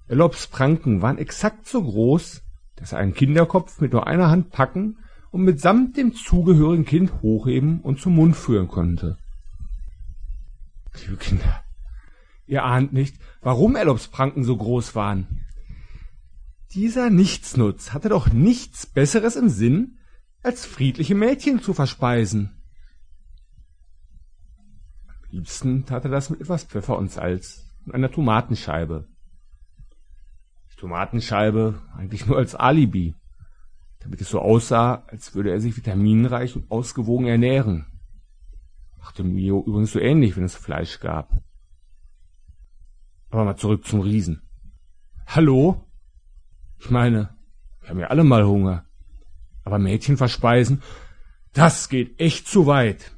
Ellops Pranken waren exakt so groß, dass er einen Kinderkopf mit nur einer Hand packen und mitsamt dem zugehörigen Kind hochheben und zum Mund führen konnte. Liebe Kinder, ihr ahnt nicht, warum Ellops Pranken so groß waren. Dieser Nichtsnutz hatte doch nichts Besseres im Sinn, als friedliche Mädchen zu verspeisen. Am liebsten tat er das mit etwas Pfeffer und Salz und einer Tomatenscheibe. Die Tomatenscheibe eigentlich nur als Alibi, damit es so aussah, als würde er sich vitaminreich und ausgewogen ernähren. Machte Mio übrigens so ähnlich, wenn es Fleisch gab. Aber mal zurück zum Riesen. Hallo? Ich meine, wir haben ja alle mal Hunger. Aber Mädchen verspeisen, das geht echt zu weit.